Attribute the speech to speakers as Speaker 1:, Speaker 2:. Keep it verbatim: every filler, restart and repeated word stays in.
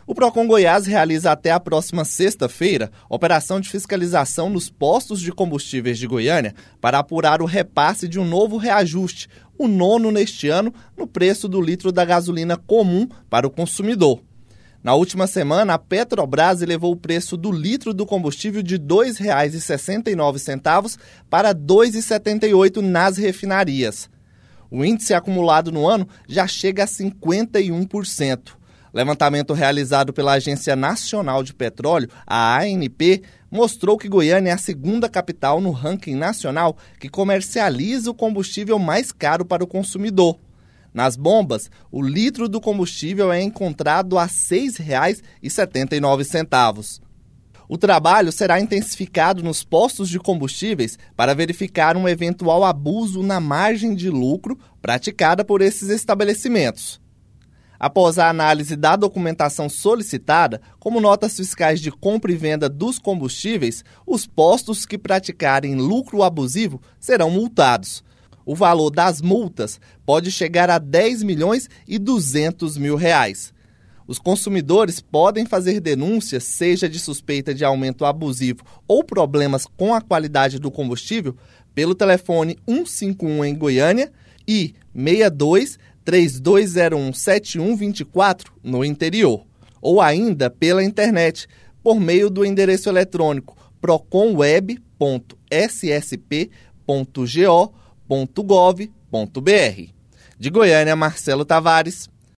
Speaker 1: O Procon Goiás realiza até a próxima sexta-feira operação de fiscalização nos postos de combustíveis de Goiânia para apurar o repasse de um novo reajuste, o nono neste ano, no preço do litro da gasolina comum para o consumidor. Na última semana, a Petrobras elevou o preço do litro do combustível de dois reais e sessenta e nove centavos para dois reais e setenta e oito centavos nas refinarias. O índice acumulado no ano já chega a cinquenta e um por cento. Levantamento realizado pela Agência Nacional de Petróleo, a A N P, mostrou que Goiânia é a segunda capital no ranking nacional que comercializa o combustível mais caro para o consumidor. Nas bombas, o litro do combustível é encontrado a seis reais e setenta e nove centavos. O trabalho será intensificado nos postos de combustíveis para verificar um eventual abuso na margem de lucro praticada por esses estabelecimentos. Após a análise da documentação solicitada, como notas fiscais de compra e venda dos combustíveis, os postos que praticarem lucro abusivo serão multados. O valor das multas pode chegar a dez milhões e duzentos mil reais. Os consumidores podem fazer denúncias, seja de suspeita de aumento abusivo ou problemas com a qualidade do combustível, pelo telefone um cinco um em Goiânia e seis dois, três dois zero um, sete um dois quatro no interior, ou ainda pela internet, por meio do endereço eletrônico proconweb ponto s s p ponto go ponto gov ponto b r. De Goiânia, Marcelo Tavares.